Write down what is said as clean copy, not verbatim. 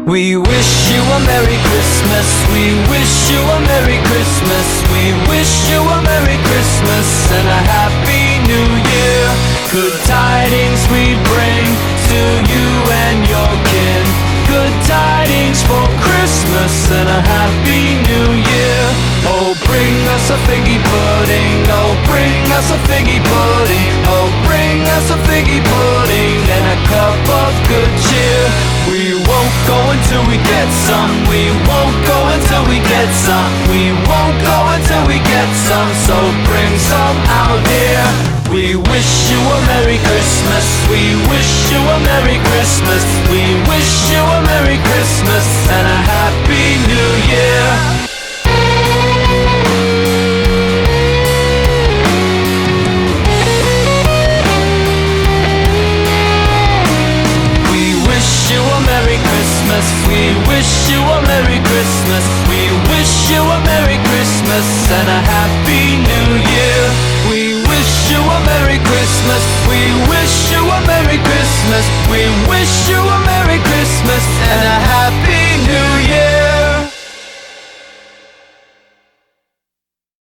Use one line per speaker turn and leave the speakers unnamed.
We wish you a Merry Christmas. We wish you a Merry Christmas. We wish you a Merry Christmas and a Happy New Year. Good tidings we bring to you and your kin. Good tidings for Christmas and a Happy New Year. Oh, bring us a figgy pudding. Oh, bring us a figgy pudding. Oh, bring us a figgy pudding and a cup of good cheer. We won't go until we get some. We won't go until we get some. We won't go until we get some. So bring some out here. We wish you a Merry Christmas. We wish you a Merry Christmas. We wish you a Merry Christmas and a Happy New Year. We wish you a Merry Christmas. We wish you a Merry Christmas and a Happy New Year. We wish you a Merry Christmas. We wish you a Merry Christmas. We wish you a